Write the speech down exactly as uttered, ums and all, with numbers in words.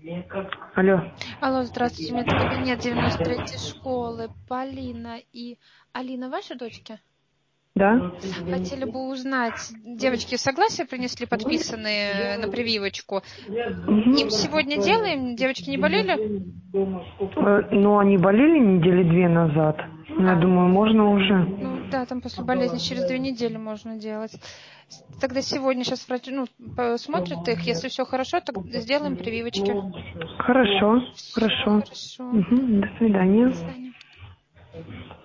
Алло. Алло, здравствуйте, это кабинет девяносто третьей школы. Полина и Алина ваши дочки? Да? Хотели бы узнать, девочки согласие принесли подписанные на прививочку? Им сегодня делаем? Девочки не болели? Э, Ну, они болели недели две назад. Я А, думаю, можно уже. ну да, там после болезни через две недели можно делать. Тогда сегодня сейчас врач ну, посмотрит их. Если все хорошо, то сделаем прививочки. Хорошо, Все хорошо. хорошо. Мгм, до свидания. До свидания.